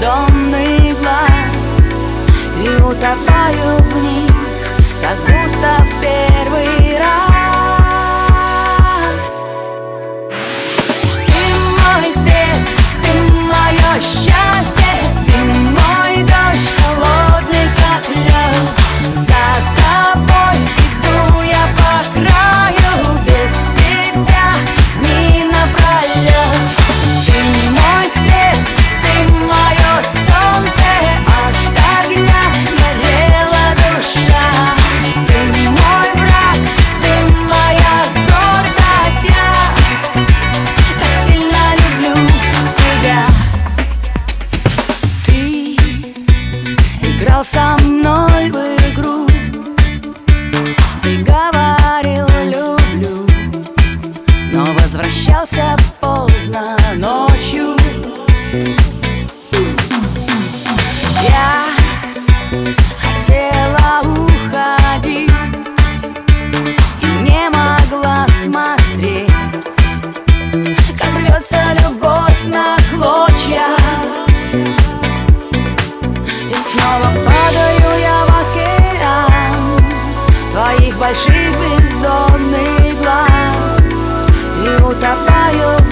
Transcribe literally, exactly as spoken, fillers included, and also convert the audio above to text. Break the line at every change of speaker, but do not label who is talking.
бездонный глаз и утопаю в них, как будто в первый раз. Ты мой свет, ты мое счастье, ты мой дождь, холодный как лед. За тобой иду я по краю, без тебя дни напролет. Ты мой свет, ты мое солнце, от огня горела душа. Ты мой враг, ты моя гордость, я так сильно люблю тебя. Ты играл со мной в игру, ты говорил люблю, но возвращался поздно ночью. Я хотела уходить и не могла смотреть, как рвется любовь на клочья. И снова падаю я в океан твоих больших бездонных глаз и утопаю в